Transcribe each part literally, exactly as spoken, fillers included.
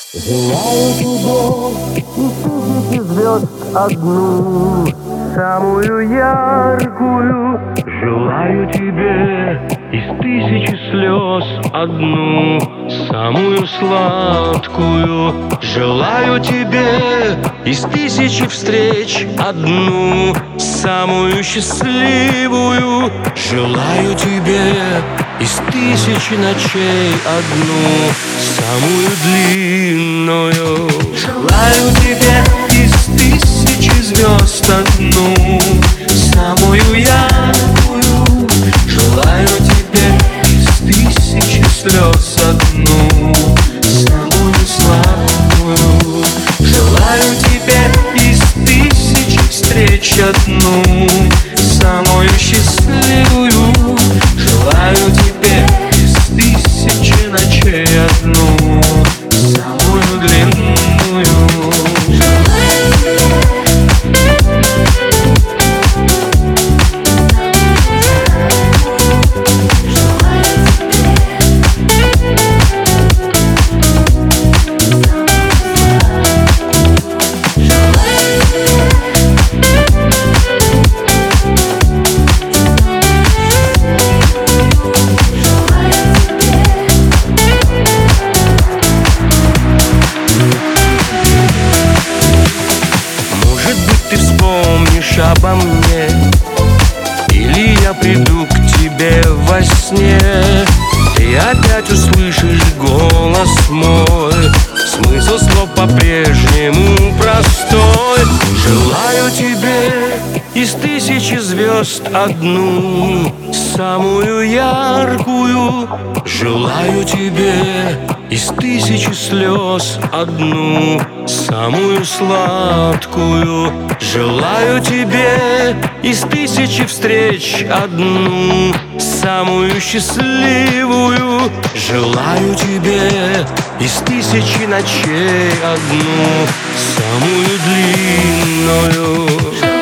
Желаю тебе из тысячи звезд одну, самую яркую. Желаю тебе из тысячи слез одну, самую сладкую. Желаю тебе из тысячи встреч одну, самую счастливую. Желаю тебе из тысячи ночей одну, самую длинную. Желаю тебе из тысячи звезд одну, самую яркую. Желаю тебе из тысячи слез одну, самую сладкую. Желаю тебе из тысячи встреч одну, самую счастливую. Желаю тебе из тысячи ночей одну, самую длинную. Обо мне, или я приду к тебе во сне. Ты опять услышишь голос мой, смысл слов по-прежнему простой. Желаю тебе из тысячи звезд одну, самую яркую. Желаю тебе из тысячи слез одну, самую сладкую. Желаю тебе из тысячи встреч одну, самую счастливую. Желаю тебе из тысячи ночей одну, самую длинную.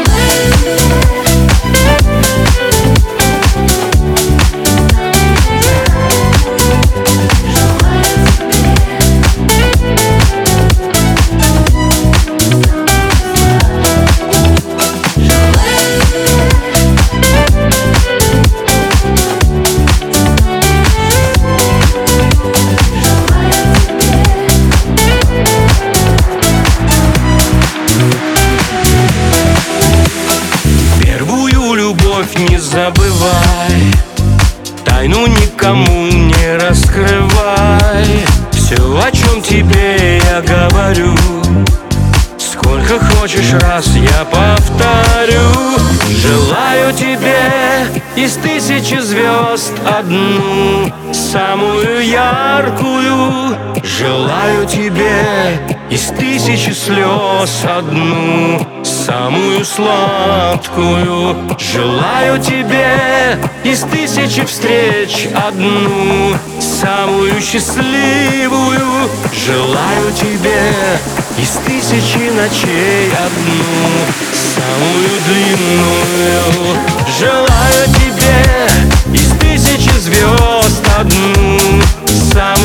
Не забывай, тайну никому не раскрывай. Все, о чем тебе я говорю, сколько хочешь раз я повторю. Желаю тебе из тысячи звезд одну, самую яркую. Желаю тебе из тысячи слез одну, самую сладкую. Желаю тебе из тысячи встреч одну, самую счастливую. Желаю тебе из тысячи ночей одну, самую длинную. Желаю тебе из тысячи звезд одну, самую